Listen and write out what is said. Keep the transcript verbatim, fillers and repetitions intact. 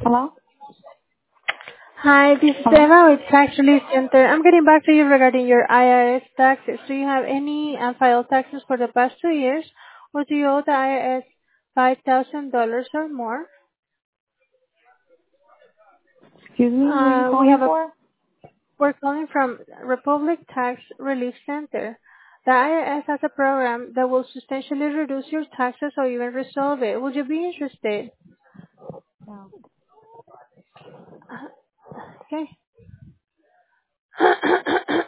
Hello? Hi, this is Hello? Emma with Tax Relief Center. I'm getting back to you regarding your I R S taxes. Do you have any unfiled taxes for the past two years, or do you owe the I R S five thousand dollars or more? Excuse me, who are you Uh, we calling have a, for? we're calling from Republic Tax Relief Center. The I R S has a program that will substantially reduce your taxes or even resolve it. Would you be interested? No. Uh, Okay.